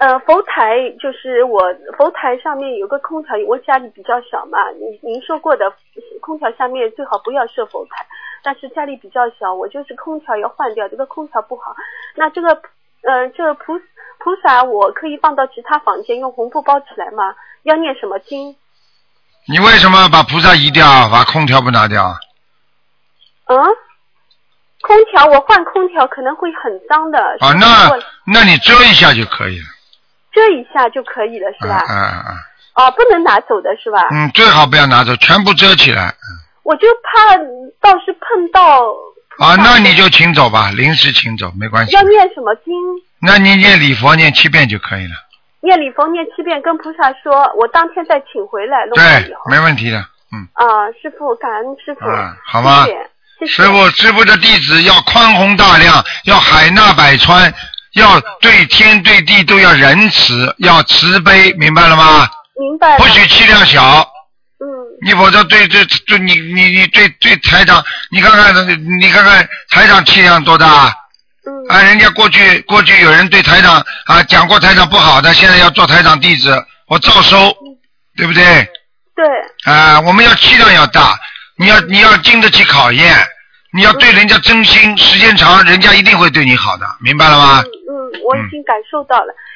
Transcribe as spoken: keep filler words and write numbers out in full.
呃，佛台就是我佛台上面有个空调，我家里比较小嘛，您您说过的空调下面最好不要设佛台，但是家里比较小，我就是空调要换掉，这个空调不好。那这个呃这个菩菩萨我可以放到其他房间用红布包起来吗？要念什么经？ 你为什么把菩萨移掉，把空调不拿掉？ 嗯，空调我换空调可能会很脏的。 啊，那那你遮一下就可以了。 遮一下就可以了是吧？ 嗯嗯嗯。 哦，不能拿走的是吧？ 嗯，最好不要拿走，全部遮起来。 我就怕到时碰到。 啊，那你就请走吧，临时请走没关系。 要念什么经？ 那你念礼佛念七遍就可以了。 念礼佛念七遍，跟菩萨说，我当天再请回来弄好以后。 对，没问题的，嗯。 啊，师父，感恩师父。 啊，好吧。 谢谢。 师父，师父的弟子要宽宏大量，要海纳百川，要对天对地都要仁慈，要慈悲，明白了吗？ 明白了。 不许气量小。 嗯。 你否则对对对你你你对对台长，你看看你看看台长气量多大。 嗯。 啊，人家过去过去有人对台长啊讲过台长不好的，现在要做台长弟子，我照收，嗯、对不对？ 对。 啊，我们要气量要大，你要你要经得起考验，你要对人家真心，时间长，人家一定会对你好的，明白了吗？ 嗯嗯，我已经感受到了。